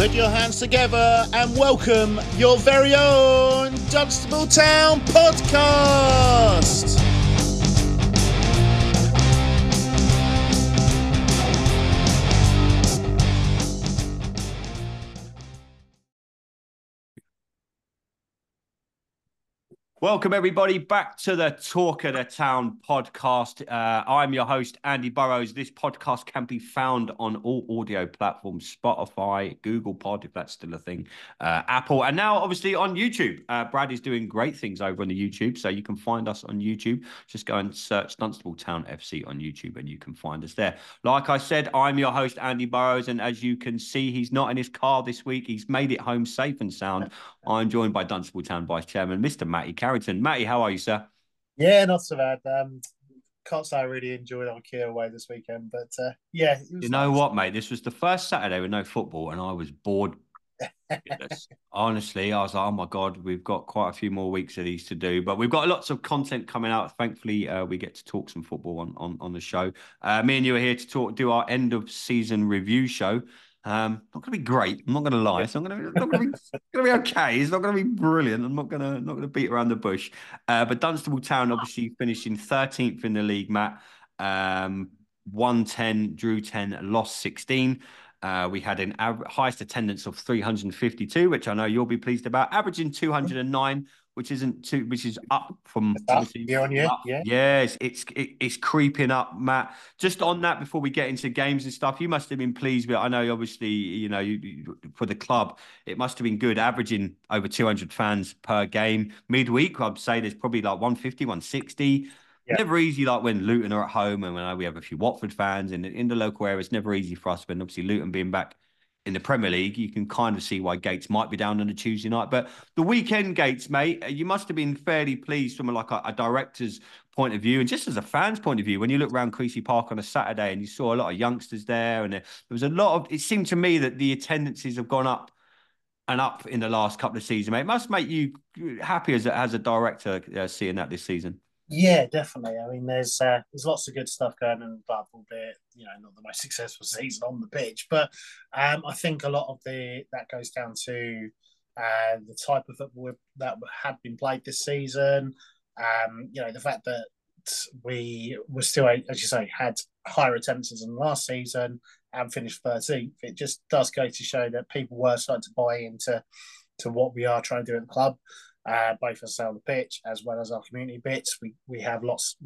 Put your hands together and welcome your very own Dunstable Town podcast. Welcome, everybody, back to the Talk of the Town podcast. I'm your host, Andy Burrows. This podcast can be found on all audio platforms, Spotify, Google Pod, if that's still a thing, Apple, and now, obviously, on YouTube. Brad is doing great things over on the YouTube, so you can find us on YouTube. Just go and search Dunstable Town FC on YouTube, and you can find us there. Like I said, I'm your host, Andy Burrows, and as you can see, he's not in his car this week. He's made it home safe and sound. I'm joined by Dunstable Town Vice Chairman, Mr. Matty Carrington. Matty, how are you, sir? Yeah, not so bad. Can't say I really enjoyed our Kia away this weekend, but yeah, it was You know nice. what, mate? This was the first Saturday with no football, and I was bored. Honestly, I was like, oh my God, we've got quite a few more weeks of these to do, but we've got lots of content coming out. Thankfully, we get to talk some football on the show. Me and you are here to do our end of season review show. Not going to be great. I'm not going to lie. It's not going to be okay. It's not going to be brilliant. I'm not going to beat around the bush. But Dunstable Town obviously finishing 13th in the league, Matt. Won 10, drew 10, lost 16. We had an highest attendance of 352, which I know you'll be pleased about, averaging 209, which is up from year on year. Yes, it's creeping up, Matt. Just on that, before we get into games and stuff, you must have been pleased with. I know, obviously, for the club, it must have been good, averaging over 200 fans per game. Midweek, I'd say there's probably like 150, 160. Yeah. Never easy, like when Luton are at home, and when we have a few Watford fans in the local area. It's never easy for us. But obviously, Luton being back in the Premier League, you can kind of see why Gates might be down on a Tuesday night. But the weekend, Gates, mate, you must have been fairly pleased from a director's point of view, and just as a fan's point of view, when you look around Creasy Park on a Saturday and you saw a lot of youngsters there, and there was a lot of. It seemed to me that the attendances have gone up and up in the last couple of seasons, mate. It must make you happy as a director seeing that this season. Yeah, definitely. I mean, there's lots of good stuff going on in the club, albeit not the most successful season on the pitch. But I think a lot of that goes down to the type of football that had been played this season. The fact that we were still, as you say, had higher attendances than last season and finished 13th. It just does go to show that people were starting to buy into what we are trying to do at the club. Both us on the pitch as well as our community bits. We had lots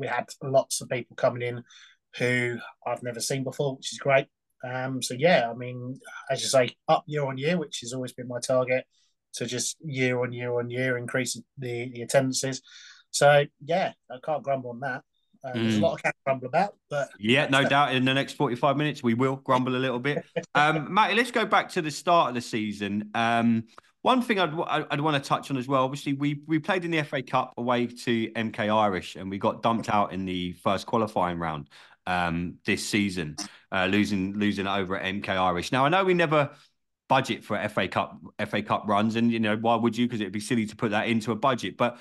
of people coming in who I've never seen before, which is great. So yeah, I mean, as you say, up year on year, which has always been my target, to just year on year increase the attendances. So yeah, I can't grumble on that. There's a lot I can't grumble about, but yeah, no doubt. In the next 45 minutes, we will grumble a little bit. Matty, let's go back to the start of the season. One thing I'd want to touch on as well. Obviously, we played in the FA Cup away to MK Irish, and we got dumped out in the first qualifying round this season, losing it over at MK Irish. Now, I know we never budget for FA Cup runs, and why would you? Because it'd be silly to put that into a budget, but.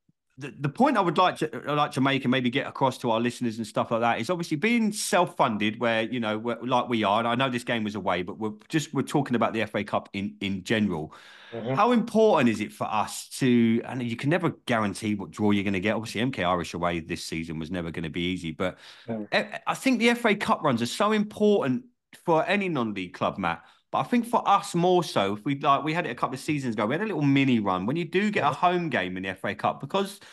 The point I would like to make and maybe get across to our listeners and stuff like that is obviously being self-funded, where like we are. And I know this game was away, but we're talking about the FA Cup in general. Mm-hmm. How important is it for us to? And you can never guarantee what draw you're going to get. Obviously, MK Irish away this season was never going to be easy, but I think the FA Cup runs are so important for any non-league club, Matt. But I think for us more so, if we had it a couple of seasons ago, we had a little mini run. When you do get a home game in the FA Cup, because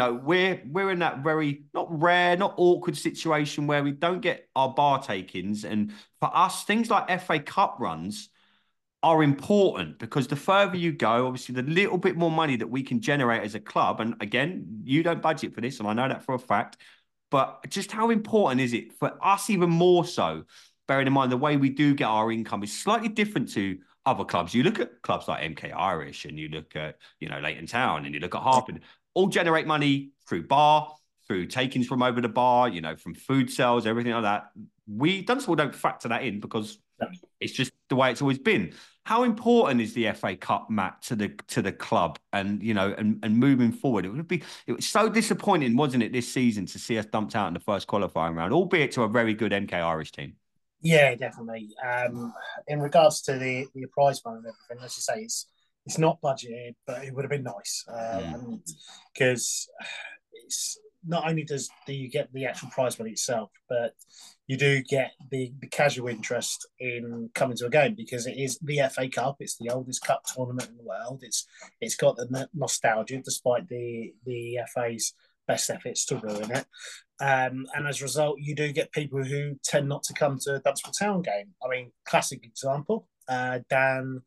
we're in that very not rare, not awkward situation where we don't get our bar takings. And for us, things like FA Cup runs are important because the further you go, obviously, the little bit more money that we can generate as a club. And again, you don't budget for this, and I know that for a fact. But just how important is it for us, even more so? Bearing in mind the way we do get our income is slightly different to other clubs. You look at clubs like MK Irish, and you look at Leighton Town, and you look at Harpen, all generate money through bar, through takings from over the bar, from food sales, everything like that. We Dunstable don't factor that in because it's just the way it's always been. How important is the FA Cup, Matt, to the club and moving forward? It was so disappointing, wasn't it, this season to see us dumped out in the first qualifying round, albeit to a very good MK Irish team. Yeah, definitely. In regards to the prize money and everything, as you say, it's not budgeted, but it would have been nice. And because it's not only do you get the actual prize money itself, but you do get the casual interest in coming to a game because it is the FA Cup. It's the oldest cup tournament in the world. It's got the nostalgia, despite the FA's best efforts to ruin it. And as a result, you do get people who tend not to come to a Dunstable Town game. I mean, classic example, Dan,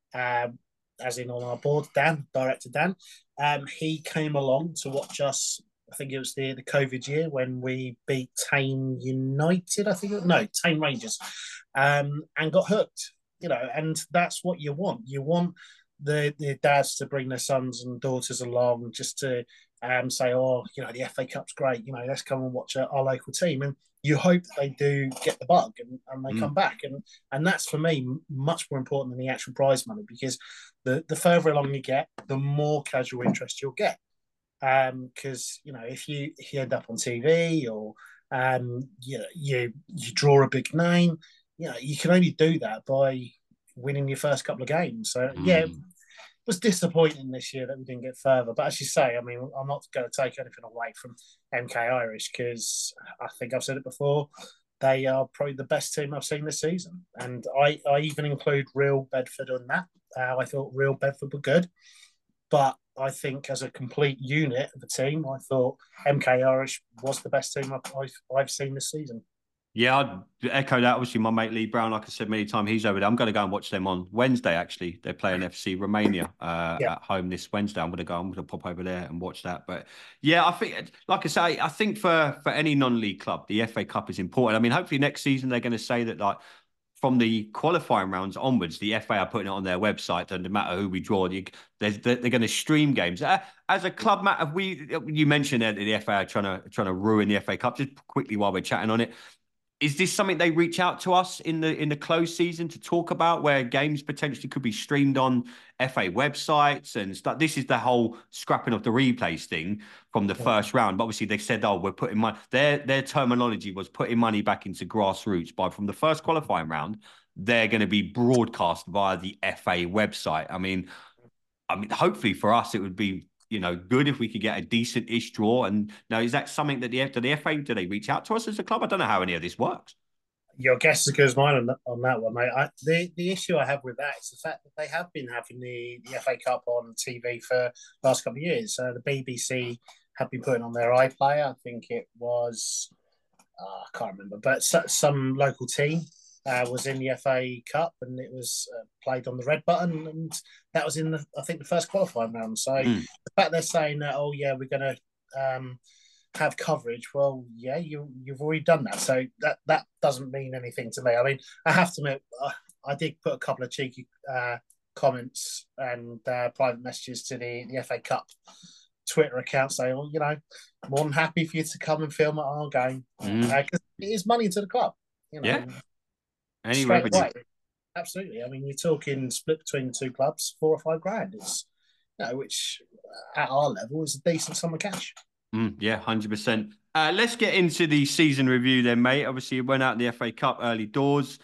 as in on our board, Dan, director Dan, he came along to watch us. I think it was the COVID year when we beat Tame United. I think no, Tame Rangers, and got hooked. And that's what you want. You want the dads to bring their sons and daughters along just to say, oh, the FA Cup's great. Let's come and watch our local team. And you hope that they do get the bug and they come back. And that's for me much more important than the actual prize money because the further along you get, the more casual interest you'll get. Because if you end up on TV or you draw a big name, you can only do that by winning your first couple of games. So yeah, it was disappointing this year that we didn't get further. But as you say, I mean, I'm not going to take anything away from MK Irish because I think I've said it before. They are probably the best team I've seen this season, and I even include Real Bedford on that. I thought Real Bedford were good. But I think as a complete unit of a team, I thought MK Irish was the best team I've seen this season. Yeah, I'd echo that. Obviously, my mate Lee Brown, like I said many times, he's over there. I'm going to go and watch them on Wednesday, actually. They're playing FC Romania at home this Wednesday. I'm going to pop over there and watch that. But yeah, I think, like I say, I think for any non-league club, the FA Cup is important. I mean, hopefully next season they're going to say that, like, from the qualifying rounds onwards, the FA are putting it on their website, and no matter who we draw, they're going to stream games. As a club, Matt, you mentioned that the FA are trying to ruin the FA Cup. Just quickly while we're chatting on it, is this something they reach out to us in the closed season to talk about, where games potentially could be streamed on FA websites and stuff? This is the whole scrapping of the replays thing from the first round. But obviously, they said, "Oh, we're putting money." Their terminology was putting money back into grassroots. But from the first qualifying round, they're going to be broadcast via the FA website. I mean, hopefully for us, it would be good if we could get a decent-ish draw. And now, is that something that the FA, do they reach out to us as a club? I don't know how any of this works. Your guess is as good as mine on that one, mate. The issue I have with that is the fact that they have been having the FA Cup on TV for the last couple of years. The BBC have been putting on their iPlayer. I think it was, I can't remember, but some local team was in the FA Cup, and it was played on the red button, and that was in I think the first qualifying round. So the fact they're saying that, oh yeah, we're going to have coverage. Well, yeah, you've already done that, so that doesn't mean anything to me. I mean, I have to admit, I did put a couple of cheeky comments and private messages to the FA Cup Twitter account saying, well, more than happy for you to come and film at our game because it is money to the club. Yeah. Any revenue. Away. Absolutely. I mean, you're talking split between the two clubs, $4 or $5 grand. It's which at our level is a decent sum of cash. Yeah, 100%. Let's get into the season review then, mate. Obviously, it went out in the FA Cup early doors.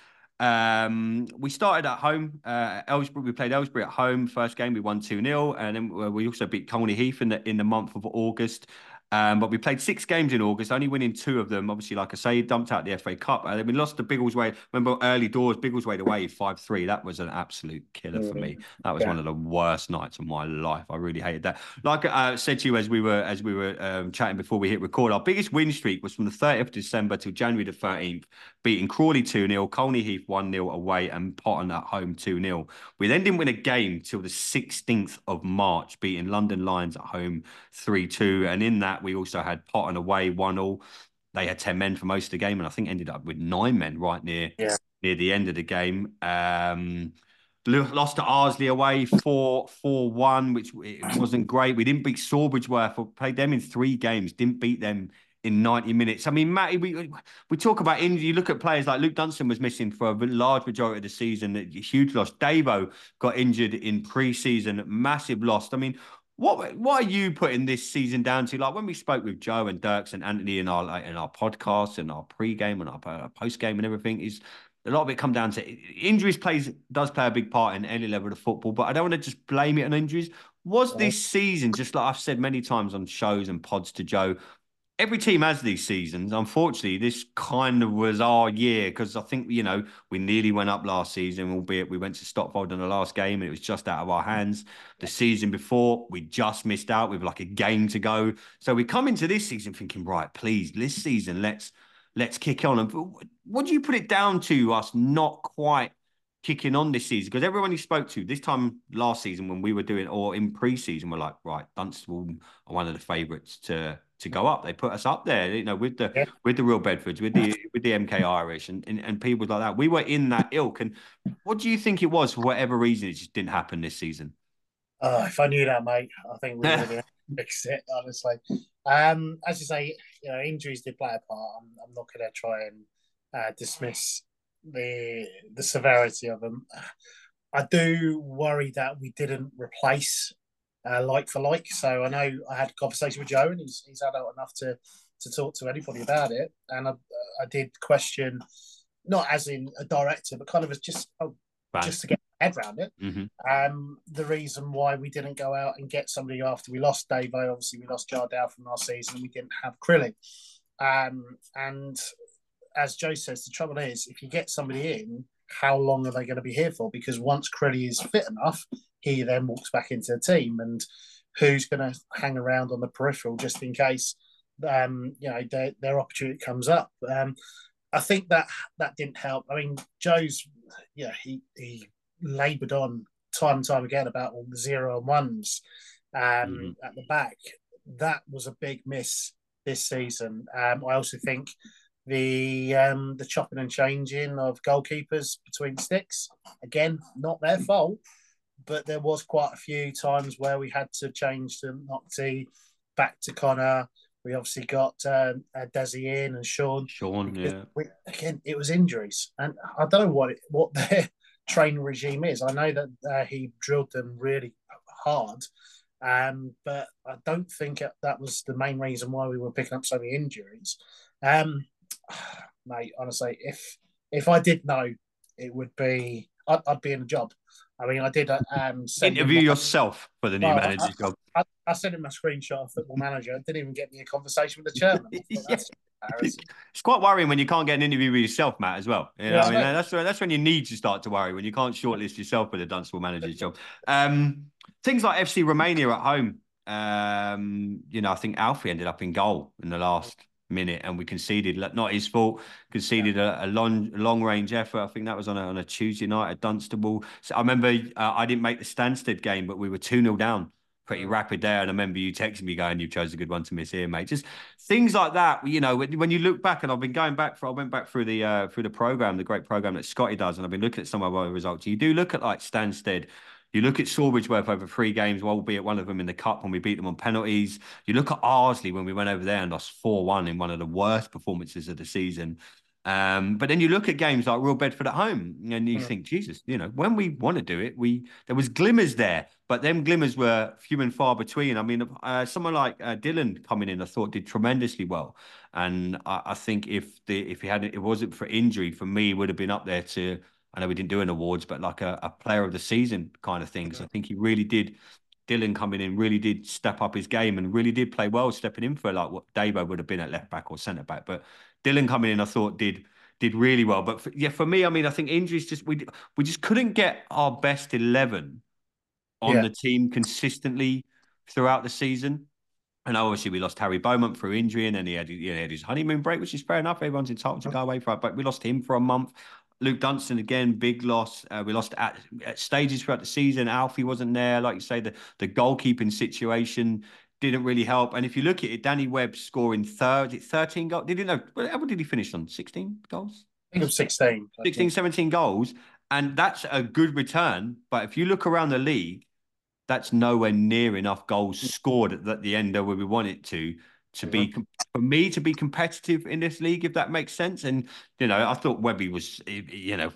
We started at home. Aylesbury, we played Aylesbury at home. First game, we won 2-0, and then we also beat Colney Heath in the month of August. But we played 6 games in August, only winning 2 of them. Obviously, like I say, dumped out the FA Cup. And then we lost to Biggleswade. Remember, early doors, Biggleswade away, 5-3. That was an absolute killer for me. That was one of the worst nights of my life. I really hated that. Like I said to you as we were chatting before we hit record, our biggest win streak was from the 30th of December to January the 13th, beating Crawley 2-0, Colney Heath 1-0 away, and Potton at home 2-0. We then didn't win a game till the 16th of March, beating London Lions at home 3-2. And in that, we also had Potton away 1-0. They had 10 men for most of the game, and I think ended up with 9 men right near the end of the game. Lost to Arsley away 4-1, which it wasn't great. We didn't beat Sawbridgeworth. We played them in 3 games, didn't beat them in 90 minutes. I mean, Matty, we talk about injury. You look at players like Luke Dunstan was missing for a large majority of the season. A huge loss. Davo got injured in pre-season. Massive loss. I mean, what are you putting this season down to? Like when we spoke with Joe and Dirks and Anthony in our podcast and our pre-game and our post-game and everything, is a lot of it come down to injuries. Does play a big part in any level of football, but I don't want to just blame it on injuries. Was this season, just like I've said many times on shows and pods to Joe, every team has these seasons. Unfortunately, this kind of was our year because I think, we nearly went up last season, albeit we went to Stotfold in the last game and it was just out of our hands. The season before, we just missed out with like a game to go. So we come into this season thinking, right, please, this season, let's kick on. And what do you put it down to, us not quite kicking on this season? Because everyone you spoke to this time last season when we were doing, or in pre-season, were like, right, Dunstable are one of the favourites to go up. They put us up there, with the Real Bedfords, with the MK Irish and people like that. We were in that ilk. And what do you think it was, for whatever reason, it just didn't happen this season? If I knew that, mate, I think we would have been fixed it, honestly. As you say, injuries did play a part. I'm not going to try and dismiss the severity of them. I do worry that we didn't replace like for like. So I know I had a conversation with Joe, and he's adult enough to talk to anybody about it. And I did question, not as in a director, but kind of as just to get my head around it. Mm-hmm. The reason why we didn't go out and get somebody after we lost Davo, obviously we lost Jardel from last season, and we didn't have Crilly. And as Joe says, the trouble is, if you get somebody in, how long are they going to be here for? Because once Crilly is fit enough, he then walks back into the team, and who's going to hang around on the peripheral just in case their opportunity comes up. I think that didn't help. I mean, Joe's, he laboured on time and time again about all the 0 and 1s at the back. That was a big miss this season. I also think the chopping and changing of goalkeepers between sticks, again, not their fault, but there was quite a few times where we had to change to Nocti back to Connor. We obviously got Desi in and Sean. Again, it was injuries, and I don't know what their training regime is. I know that he drilled them really hard, but I don't think that was the main reason why we were picking up so many injuries. Mate, honestly, if I did know, it would be I'd be in a job. I mean, I did interview yourself for the new manager's job. I sent him a screenshot of Football Manager. It didn't even get me a conversation with the chairman. It's quite worrying when you can't get an interview with yourself, Matt, as well. That's when you need to start to worry, when you can't shortlist yourself for the Dunstable manager's job. Things like FC Romania at home. I think Alfie ended up in goal in the last minute, and we conceded. Not his fault. Conceded a long range effort. I think that was on a Tuesday night at Dunstable. So I remember I didn't make the Stansted game, but we were 2-0 down. Pretty rapid there, and I remember you texting me going, "You chose a good one to miss here, mate." Just things like that. When you look back, and I've been going back. I went back through the program, the great program that Scotty does, and I've been looking at some of our results. You do look at like Stansted. You look at Sawbridgeworth over 3 games, albeit one of them in the cup when we beat them on penalties. You look at Arsley when we went over there and lost 4-1 in one of the worst performances of the season. But then you look at games like Real Bedford at home, and you think, Jesus, when we want to do it, there was glimmers there, but them glimmers were few and far between. I mean, someone like Dylan coming in, I thought did tremendously well, and I think if it wasn't for injury, for me, would have been up there to. I know we didn't do an awards, but like a player of the season kind of thing. So I think he really did. Dylan coming in really did step up his game and really did play well, stepping in for like what Davo would have been at left back or centre back. But Dylan coming in, I thought did really well. But for me, I mean, I think injuries we just couldn't get our best 11 on the team consistently throughout the season. And obviously we lost Harry Beaumont through injury, and then he had his honeymoon break, which is fair enough. Everyone's entitled to go away for it, but we lost him for a month. Luke Dunstan again, big loss. We lost at stages throughout the season. Alfie wasn't there, like you say. The goalkeeping situation didn't really help. And if you look at it, Danny Webb scoring 13 goals. What did he finish on? 16 goals? I think it was 16. 16, 17 goals. And that's a good return. But if you look around the league, that's nowhere near enough goals scored at the end of where we want it to be, for me, to be competitive in this league, if that makes sense. And, I thought Webby was, if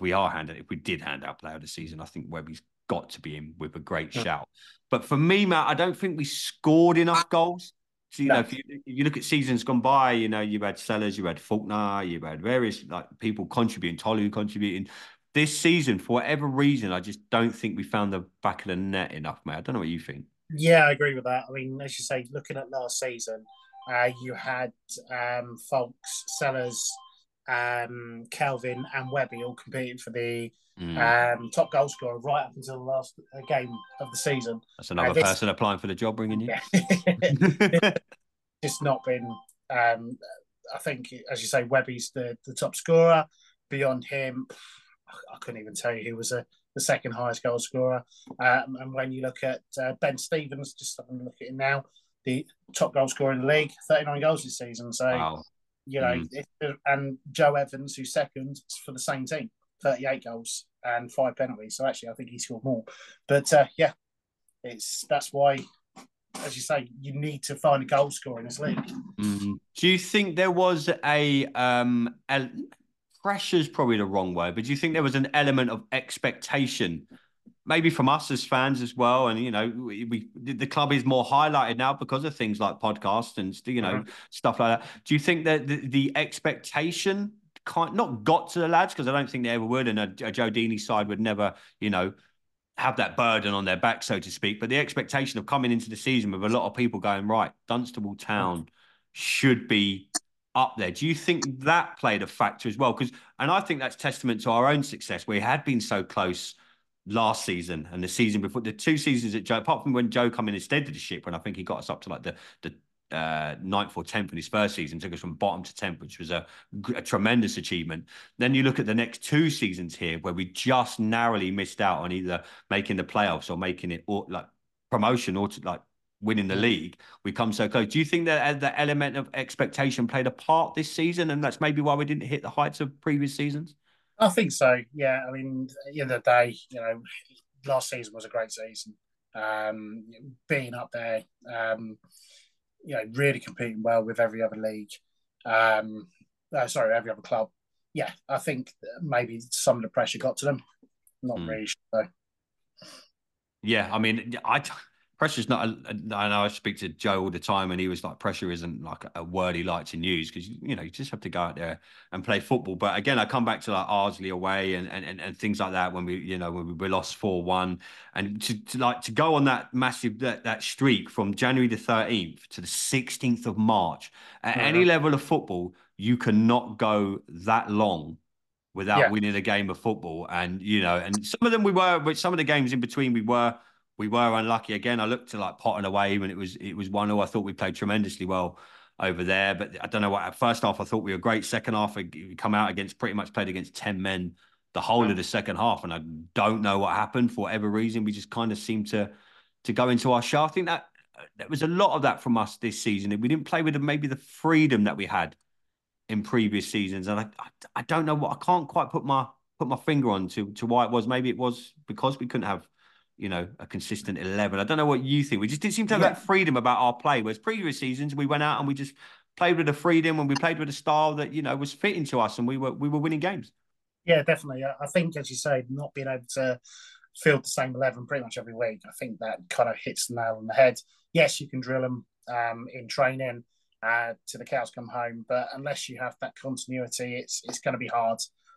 we did hand out player of the season, I think Webby's got to be in with a great shout. But for me, Matt, I don't think we scored enough goals So, if you look at seasons gone by, you've had Sellers, you had Faulkner, you've had various like people contributing, Tolu contributing. This season, for whatever reason, I just don't think we found the back of the net enough, mate. I don't know what you think. Yeah, I agree with that. I mean, as you say, looking at last season, you had Folks, Sellers, Kelvin, and Webby all competing for the top goal scorer right up until the last game of the season. That's another person applying for the job, bringing you. Yeah. Just not been. I think, as you say, Webby's the top scorer. Beyond him, I couldn't even tell you who was the second highest goal scorer. And when you look at Ben Stevens, just having a look at him now, the top goal scorer in the league, 39 goals this season. So, wow. And Joe Evans, who's second for the same team, 38 goals and 5 penalties. So actually, I think he scored more. But that's why, as you say, you need to find a goal scorer in this league. Do you think there was pressure's probably the wrong word, but do you think there was an element of expectation, maybe from us as fans as well? And the club is more highlighted now because of things like podcasts and stuff like that. Do you think that the expectation not got to the lads, because I don't think they ever would, and a Joe Deeney side would never, have that burden on their back, so to speak. But the expectation of coming into the season with a lot of people going, right, Dunstable Town should be up there. Do you think that played a factor as well? And I think that's testament to our own success. We had been so close last season and the season before, the 2 seasons that Joe, apart from when Joe come in instead of the ship, when I think he got us up to like the 9th or 10th in his first season, took us from bottom to 10th, which was a tremendous achievement. Then you look at the next 2 seasons here where we just narrowly missed out on either making the playoffs or making it or like promotion or like winning the league. We come so close. Do you think that the element of expectation played a part this season, and that's maybe why we didn't hit the heights of previous seasons? I think so. Yeah. I mean, at the end of the day, last season was a great season. Being up there, really competing well with every other league. Every other club. Yeah, I think maybe some of the pressure got to them. Not really sure. Yeah, I mean, pressure's not. I know I speak to Joe all the time, and he was like, pressure isn't like a word he likes to use because you just have to go out there and play football. But again, I come back to like Ardsley away and things like that when we lost 4-1, and to go on that massive that streak from January the 13th to the 16th of March at any level of football, you cannot go that long without winning a game of football. And and some of them we were, but some of the games in between we were unlucky. Again, I looked to like Potton away when it was 1-0. I thought we played tremendously well over there, but I don't know what. At first half, I thought we were great. Second half, we come out played against 10 men the whole of the second half, and I don't know what happened for whatever reason. We just kind of seemed to go into our shell. I think that there was a lot of that from us this season. We didn't play with maybe the freedom that we had in previous seasons, and I don't know what. I can't quite put my finger on to why it was. Maybe it was because we couldn't have a consistent 11. I don't know what you think. We just didn't seem to have that freedom about our play. Whereas previous seasons, we went out and we just played with the freedom, and we played with a style that was fitting to us, and we were winning games. Yeah, definitely. I think, as you say, not being able to field the same 11 pretty much every week, I think that kind of hits the nail on the head. Yes, you can drill them in training to the cows come home, but unless you have that continuity, it's going to be hard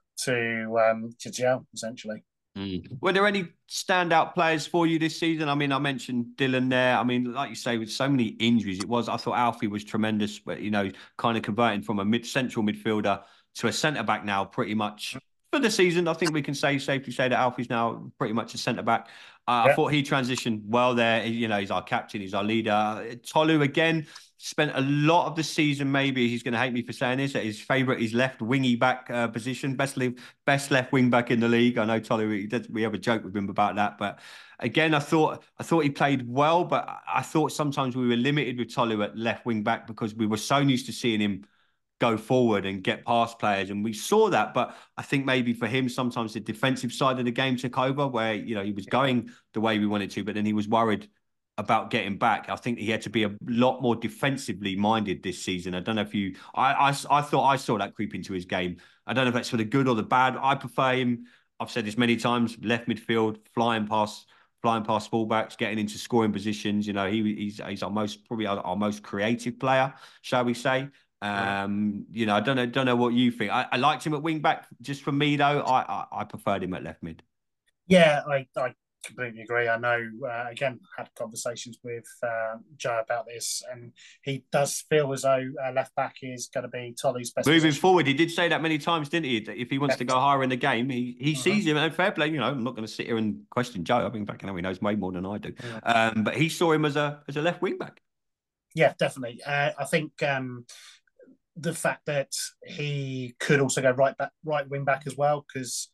to gel essentially. Were there any standout players for you this season? I mean, I mentioned Dylan there. I mean, like you say, with so many injuries, I thought Alfie was tremendous, but kind of converting from a central midfielder to a centre back now, pretty much for the season. I think we can safely say that Alfie's now pretty much a centre back. I thought he transitioned well there. He's our captain, he's our leader. Tolu again spent a lot of the season. Maybe he's going to hate me for saying this. His favourite is left wingy back position, best left wing back in the league. I know Tolu. We have a joke with him about that, but again, I thought he played well, but I thought sometimes we were limited with Tolu at left wing back because we were so used to seeing him go forward and get past players, and we saw that. But I think maybe for him, sometimes the defensive side of the game took over, where he was going the way we wanted to, but then he was worried about getting back. I think he had to be a lot more defensively minded this season. I don't know if I thought I saw that creep into his game. I don't know if that's for the good or the bad. I prefer him. I've said this many times, left midfield, flying past flying past fullbacks, getting into scoring positions. You know, he's probably our most creative player, shall we say? You know, I don't know what you think. I liked him at wing back. Just for me though, I preferred him at left mid. Yeah, I completely agree. I know, again, had conversations with Joe about this, and he does feel as though left back is going to be Tolu's best Moving position. forward, he did say that many times, didn't he? That if he wants to go higher in the game, he sees him, and fair play. You know, I'm not going to sit here and question Joe. I mean, he knows way more than I do. But he saw him as a left wing back. Yeah, definitely. I think the fact that he could also go right wing back as well, because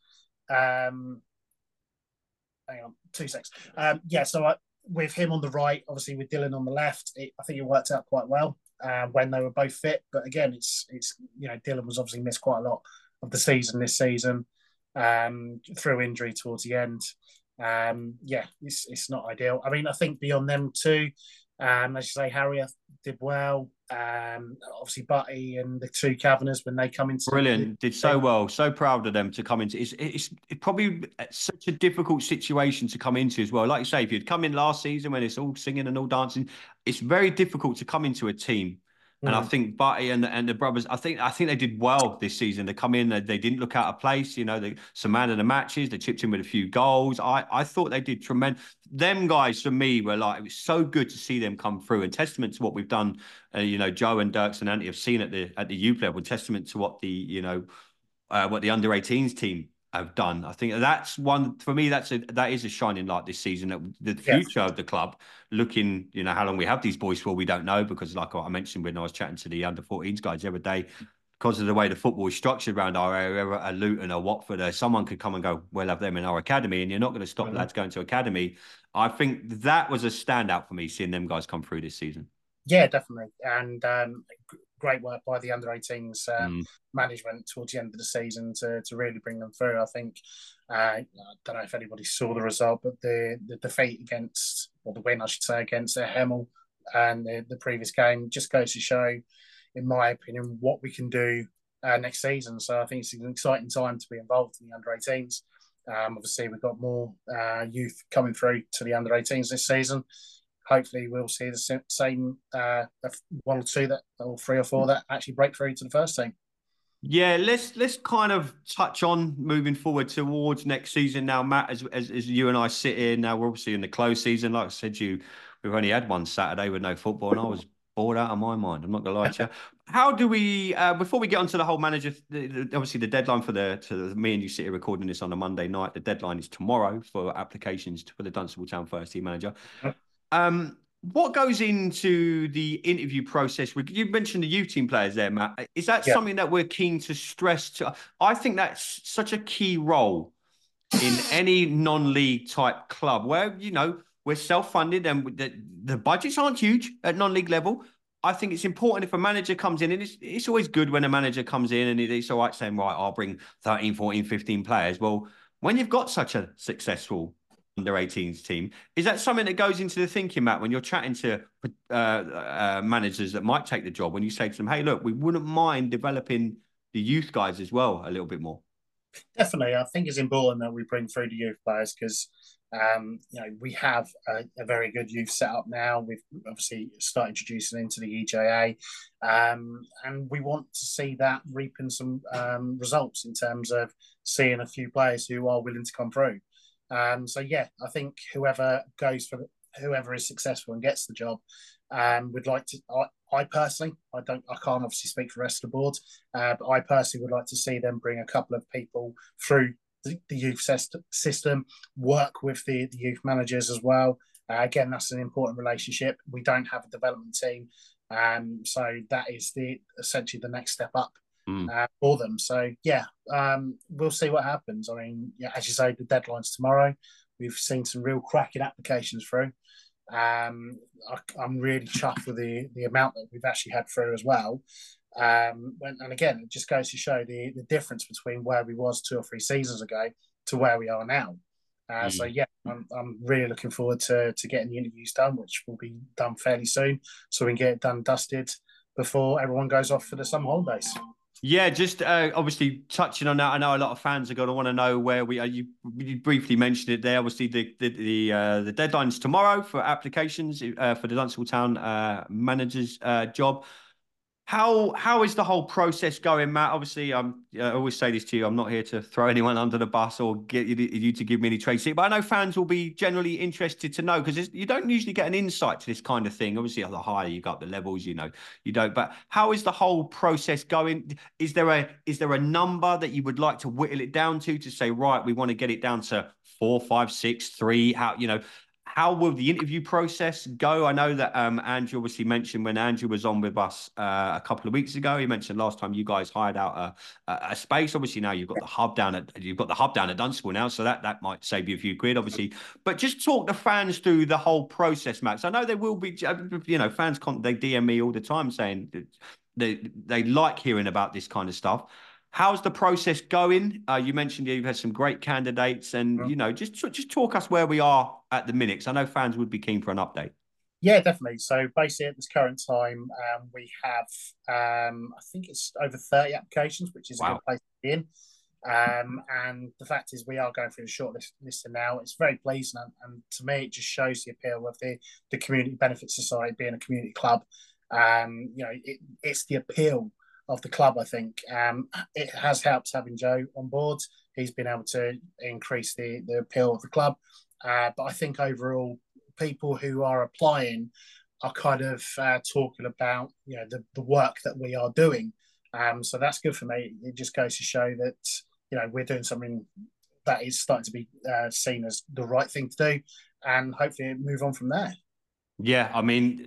hang on, 2 seconds. So with him on the right, obviously with Dylan on the left, I think it worked out quite well when they were both fit. But again, it's you know, Dylan was obviously missed quite a lot of the season this season through injury towards the end. It's not ideal. I mean, I think beyond them two, as you say, Harry did well. Obviously, Butty and the two Kavanaghs when they come into brilliant, did so well. So proud of them to come into. It's probably such a difficult situation to come into as well. Like you say, if you'd come in last season when it's all singing and all dancing, it's very difficult to come into a team. And I think Butty and the brothers, I think they did well this season. They come in, they didn't look out of place. You know, some man of the matches. They chipped in with a few goals. I thought they did tremendous. Them guys for me were like, it was so good to see them come through, and testament to what we've done. You know, Joe and Dirks and Andy have seen at the youth level. Testament to what the what the under 18s team have done. I think that's one for me. That is a shining light this season. The future of the club, looking, you know, how long we have these boys for, we don't know, because like I mentioned when I was chatting to the under 14s guys the other day, because of the way the football is structured around our area, a Luton or Watford, someone could come and go, we'll have them in our academy, and you're not going to stop lads going to academy. I think that was a standout for me, seeing them guys come through this season. Yeah, definitely. And great work by the under 18s management towards the end of the season to really bring them through. I think, I don't know if anybody saw the result, but the defeat against, or the win, I should say, against Hemel and the previous game just goes to show, in my opinion, what we can do next season. So I think it's an exciting time to be involved in the under 18s. Obviously, we've got more youth coming through to the under 18s this season. Hopefully we'll see the same 1 or 2 or 3 or 4 that actually break through to the first team. Yeah, let's kind of touch on moving forward towards next season now, Matt. As you and I sit here now, we're obviously in the close season. Like I said, we've only had one Saturday with no football, and I was bored out of my mind. I'm not gonna lie to you. How do we before we get onto the whole manager? Obviously, the deadline for me and you sit here recording this on a Monday night. The deadline is tomorrow for applications for the Dunstable Town first team manager. What goes into the interview process? You mentioned the youth team players there, Matt. Is that something that we're keen to stress? I think that's such a key role in any non-league type club where, you know, we're self-funded and the budgets aren't huge at non-league level. I think it's important if a manager comes in, and it's always good when a manager comes in and it's all right saying, right, I'll bring 13, 14, 15 players. Well, when you've got such a successful under 18s team, is that something that goes into the thinking, Matt, when you're chatting to managers that might take the job, when you say to them, hey, look, we wouldn't mind developing the youth guys as well a little bit more? Definitely. I think it's important that we bring through the youth players because, you know, we have a very good youth setup now. We've obviously started introducing into the EJA, and we want to see that reaping some results in terms of seeing a few players who are willing to come through. So yeah, I think whoever is successful and gets the job, would like to. I personally, I can't obviously speak for the rest of the board, but I personally would like to see them bring a couple of people through the youth system, work with the youth managers as well. Again, that's an important relationship. We don't have a development team, so that is essentially the next step up for them. So yeah, we'll see what happens. I mean, yeah, as you say, the deadline's tomorrow. We've seen some real cracking applications through. I'm really chuffed with the amount that we've actually had through as well. And again, it just goes to show the difference between where we was 2 or 3 seasons ago to where we are now. So yeah, I'm really looking forward to getting the interviews done, which will be done fairly soon, so we can get it done, dusted before everyone goes off for the summer holidays. Yeah, just obviously touching on that. I know a lot of fans are going to want to know where we are. You briefly mentioned it there. Obviously, the deadline's tomorrow for applications for the Dunstable Town manager's job. How is the whole process going, Matt? Obviously, I always say this to you. I'm not here to throw anyone under the bus or get you to give me any trade secret. But I know fans will be generally interested to know because you don't usually get an insight to this kind of thing. Obviously, the higher you got the levels, you don't. But how is the whole process going? Is there a number that you would like to whittle it down to say, right, we want to get it down to 4, 5, 6, 3? How will the interview process go? I know that Andrew obviously mentioned when Andrew was on with us a couple of weeks ago. He mentioned last time you guys hired out a space. Obviously now you've got the hub down at Dunstable now, so that might save you a few quid, obviously. But just talk the fans through the whole process, Max. I know there will be, fans they DM me all the time saying that they like hearing about this kind of stuff. How's the process going? You mentioned you've had some great candidates, and just talk us where we are at the minute. 'Cause I know fans would be keen for an update. Yeah, definitely. So basically, at this current time, we have, I think it's over 30 applications, which is a good place to be in. And the fact is, we are going through the shortlist now. It's very pleasing, and to me, it just shows the appeal of the Community Benefit Society being a community club. It's the appeal of the club. I think it has helped having Joe on board. He's been able to increase the appeal of the club. But I think overall, people who are applying are kind of talking about the work that we are doing. So that's good for me. It just goes to show that we're doing something that is starting to be seen as the right thing to do, and hopefully move on from there. Yeah, I mean,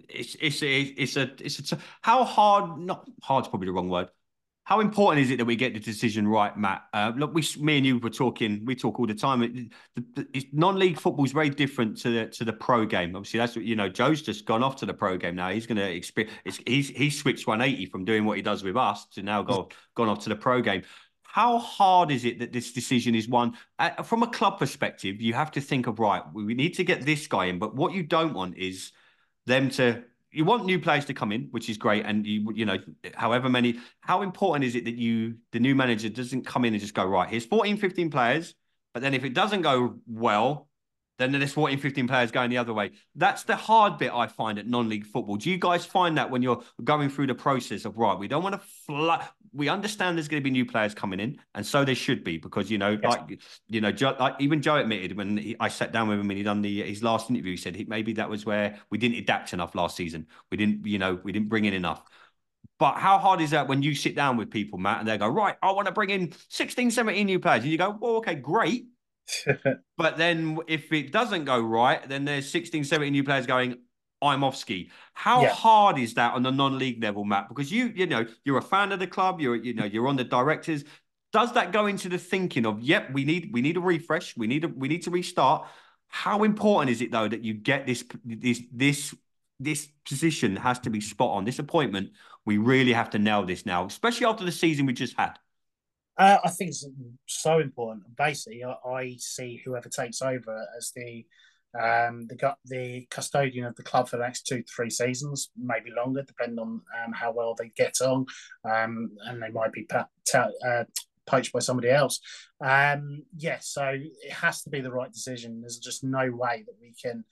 how hard? Not hard's probably the wrong word. How important is it that we get the decision right, Matt? Look, me and you were talking. We talk all the time. Non-league football is very different to the pro game. Obviously, that's what Joe's just gone off to the pro game now. He's going to experience. He's switched 180 from doing what he does with us to now gone off to the pro game. How hard is it that this decision is one from a club perspective? You have to think of, right, we need to get this guy in, but what you don't want is them to. You want new players to come in, which is great, and however many. How important is it that the new manager doesn't come in and just go, right, here's 14, 15 players, but then if it doesn't go well, then there's 14, 15 players going the other way. That's the hard bit I find at non-league football. Do you guys find that when you're going through the process of, right, we don't want to we understand there's going to be new players coming in, and so there should be, because yes. Even Joe admitted when I sat down with him and he done his last interview, he said maybe that was where we didn't adapt enough last season. We didn't bring in enough. But how hard is that when you sit down with people, Matt, and they go, right, I want to bring in 16, 17 new players, and you go, well, okay, great. But then if it doesn't go right, then there's 16, 17 new players going, I'm off ski. How hard is that on the non-league level, Matt? Because you're a fan of the club, you're on the directors. Does that go into the thinking of, yep, we need a refresh, we need to restart? How important is it though that you get this position has to be spot on, this appointment? We really have to nail this now, especially after the season we just had. I think it's so important. Basically, I see whoever takes over as the custodian of the club for the next 2 to 3 seasons, maybe longer, depending on how well they get on, and they might be poached by somebody else. So it has to be the right decision. There's just no way that we can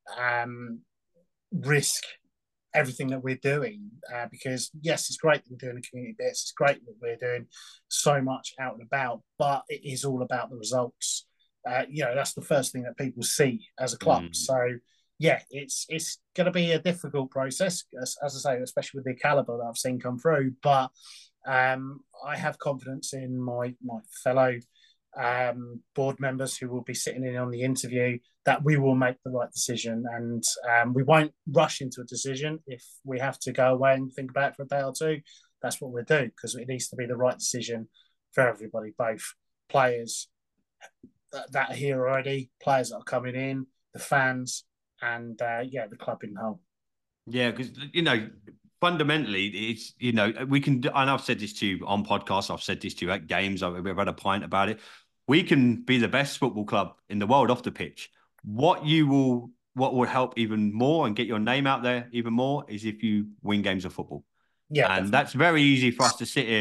risk everything that we're doing, because yes, it's great that we're doing the community bits, it's great that we're doing so much out and about, but it is all about the results. That's the first thing that people see as a club. So it's going to be a difficult process, as I say, especially with the caliber that I've seen come through, but I have confidence in my fellow board members who will be sitting in on the interview that we will make the right decision, and we won't rush into a decision. If we have to go away and think about it for a day or two, that's what we'll do, because it needs to be the right decision for everybody, both players that are here already, players that are coming in, the fans, and the club in whole. Yeah, because fundamentally, it's we can, and I've said this to you on podcasts, I've said this to you at games, we've had a pint about it. We can be the best football club in the world off the pitch. What will help even more and get your name out there even more is if you win games of football. Yeah, and definitely. That's very easy for us to sit here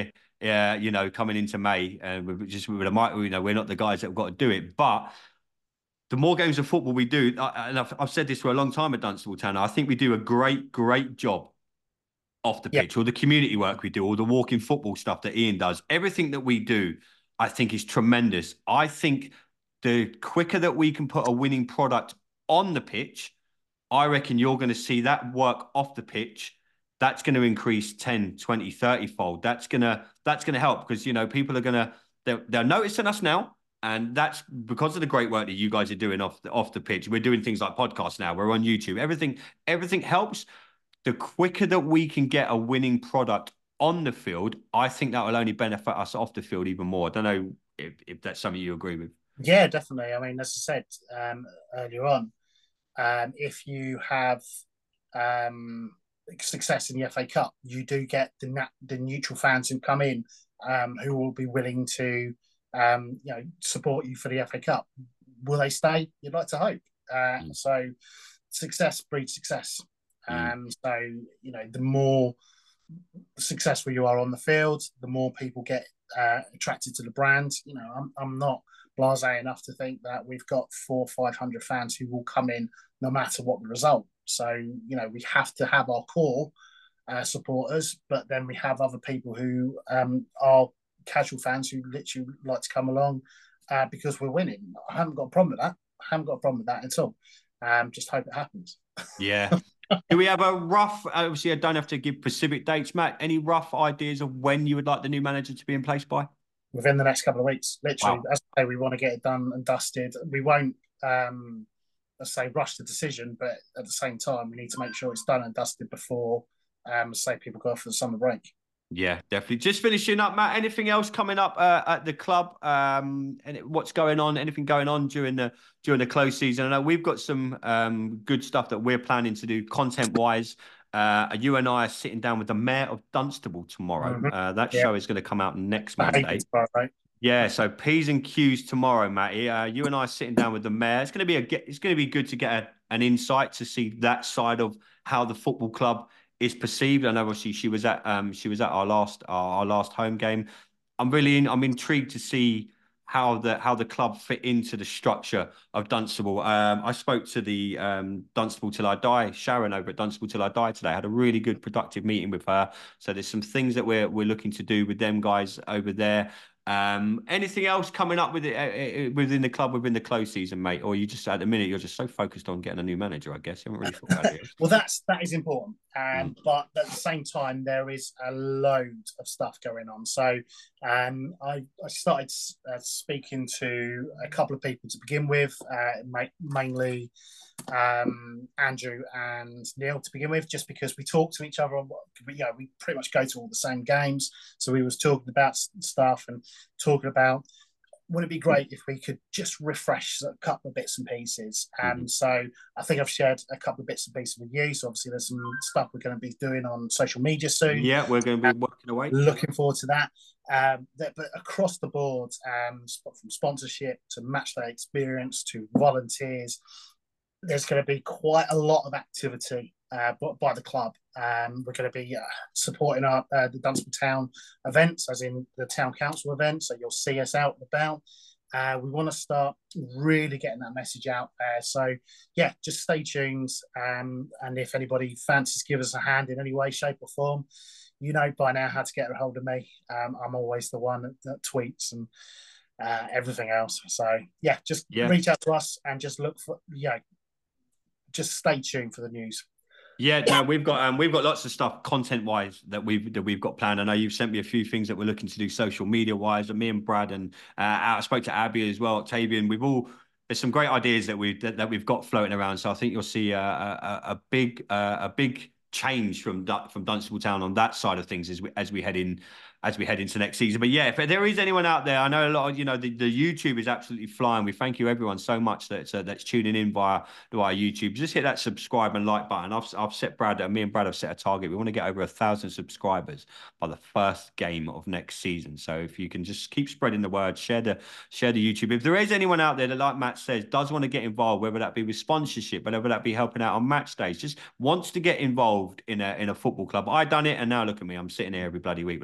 coming into May, and we're not the guys that have got to do it, but the more games of football we do, and I've said this for a long time at Dunstable Town, I think we do a great job off the pitch, all the community work we do, all the walking football stuff that Ian does, everything that we do, I think is tremendous. I think the quicker that we can put a winning product on the pitch, I reckon you're going to see that work off the pitch. That's going to increase 10, 20, 30 fold. That's going to help because, people are they're noticing us now. And that's because of the great work that you guys are doing off the pitch. We're doing things like podcasts now. We're on YouTube. Everything helps. The quicker that we can get a winning product on the field, I think that will only benefit us off the field even more. I don't know if that's something you agree with. Yeah, definitely. I mean, as I said earlier on, if you have success in the FA Cup, you do get the neutral fans who come in who will be willing to support you for the FA Cup. Will they stay? You'd like to hope. So success breeds success. So, the more successful you are on the field, the more people get attracted to the brand. I'm not blasé enough to think that we've got 400 or 500 fans who will come in no matter what the result. So, we have to have our core supporters, but then we have other people who are casual fans who literally like to come along because we're winning. I haven't got a problem with that at all. Just hope it happens. Yeah. Do we have a rough, obviously I don't have to give specific dates, Matt, any rough ideas of when you would like the new manager to be in place by? Within the next couple of weeks, literally. Wow. As I say, we want to get it done and dusted. We won't, let's say, rush the decision, but at the same time, we need to make sure it's done and dusted before, say, people go for the summer break. Yeah, definitely. Just finishing up, Matt, anything else coming up at the club? And what's going on? Anything going on during the close season? I know we've got some good stuff that we're planning to do content-wise. You and I are sitting down with the Mayor of Dunstable tomorrow. Mm-hmm. That show is going to come out next Monday. Right? Yeah, so P's and Q's tomorrow, Matty. You and I are sitting down with the Mayor. It's going to be good to get an insight to see that side of how the football club is perceived. And obviously she was at our last home game. I'm intrigued to see how the club fit into the structure of Dunstable. I spoke to the Dunstable Till I Die, Sharon over at Dunstable Till I Die today. I had a really good productive meeting with her. So there's some things that we're looking to do with them guys over there. Anything else coming up with it within the club within the close season, mate? Or you just at the minute you're just so focused on getting a new manager, I guess you haven't really thought about it. Well, that is important, but at the same time there is a load of stuff going on. So I started speaking to a couple of people to begin with, mainly Andrew and Neil to begin with, just because we talk to each other. We pretty much go to all the same games, so we was talking about stuff and talking about wouldn't it be great if we could just refresh a couple of bits and pieces. So I think I've shared a couple of bits and pieces with you. So obviously there's some stuff we're going to be doing on social media soon. Yeah, we're going to be working away. Looking forward to that. But across the board, from sponsorship to matchday experience to volunteers, there's going to be quite a lot of activity by the club. We're going to be supporting the Dunstable Town events, as in the town council events. So you'll see us out and about. We want to start really getting that message out there. So yeah, just stay tuned. And if anybody fancies give us a hand in any way, shape, or form, you know by now how to get a hold of me. I'm always the one that tweets and everything else. So yeah, just reach out to us and just look for just stay tuned for the news. Yeah, no, we've got lots of stuff content wise that we've got planned. I know you've sent me a few things that we're looking to do social media wise. And me and Brad and I spoke to Abby as well, Octavian. There's some great ideas that we've got floating around. So I think you'll see a big change from Dunstable Town on that side of things as we head into next season. But yeah, if there is anyone out there, I know a lot of the YouTube is absolutely flying. We thank you everyone so much that's tuning in via YouTube. Just hit that subscribe and like button. I've set me and Brad have set a target. We want to get over 1,000 subscribers by the first game of next season. So if you can just keep spreading the word, share the YouTube. If there is anyone out there that, like Matt says, does want to get involved, whether that be with sponsorship, whether that be helping out on match days, just wants to get involved in a football club. I done it, and now look at me. I'm sitting here every bloody week with a microphone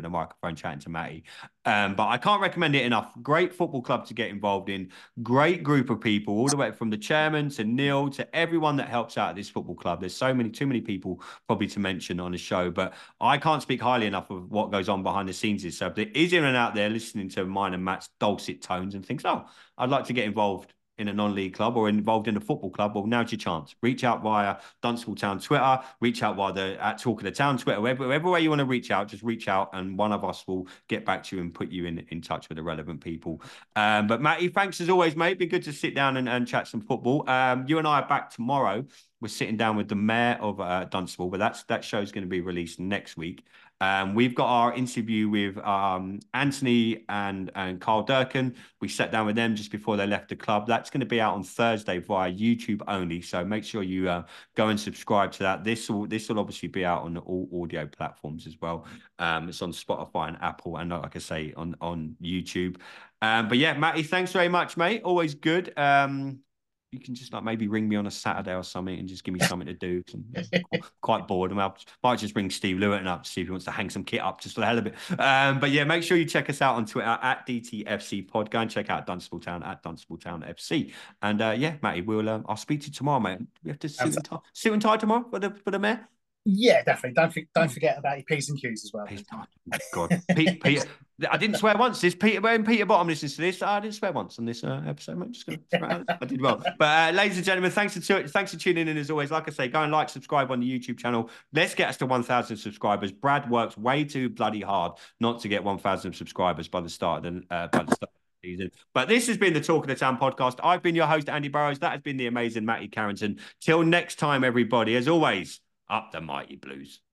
microphone chatting to Matty. But I can't recommend it enough. Great football club to get involved in. Great group of people, all the way from the chairman to Neil to everyone that helps out at this football club. There's too many people probably to mention on the show, but I can't speak highly enough of what goes on behind the scenes. So if there is anyone out there listening to mine and Matt's dulcet tones and thinks, oh, I'd like to get involved in a non-league club or involved in a football club, well, now's your chance. Reach out via Dunstable Town Twitter, reach out via the at Talk of the Town Twitter, wherever way you want to reach out, just reach out and one of us will get back to you and put you in touch with the relevant people. But Matty, thanks as always, mate. Be good to sit down and chat some football. You and I are back tomorrow. We're sitting down with the mayor of Dunstable, but that show's going to be released next week. We've got our interview with Anthony and Carl Durkin. We sat down with them just before they left the club. That's going to be out on Thursday via YouTube only. So make sure you go and subscribe to that. This will obviously be out on all audio platforms as well. It's on Spotify and Apple, and like I say, on YouTube. But yeah, Matty, thanks very much, mate. Always good. You can just like maybe ring me on a Saturday or something and just give me something to do. I'm quite bored. I might just ring Steve Lewitton up to see if he wants to hang some kit up just for the hell of it. But yeah, make sure you check us out on Twitter at DTFC Pod. Go and check out Dunstable Town at Dunstable Town FC. And yeah, Matty, I'll speak to you tomorrow, mate. We have to suit and tie tomorrow for the mayor. Yeah, definitely. Don't forget about your P's and Q's as well. God, Peter, I didn't swear once. When Peter Bottom listens to this, I didn't swear once on this episode. I'm just going to I did well. But ladies and gentlemen, thanks for tuning in as always. Like I say, go and subscribe on the YouTube channel. Let's get us to 1,000 subscribers. Brad works way too bloody hard not to get 1,000 subscribers by the start of the season. But this has been the Talk of the Town podcast. I've been your host, Andy Burrows. That has been the amazing Matty Carrington. Till next time, everybody, as always, up the mighty Blues.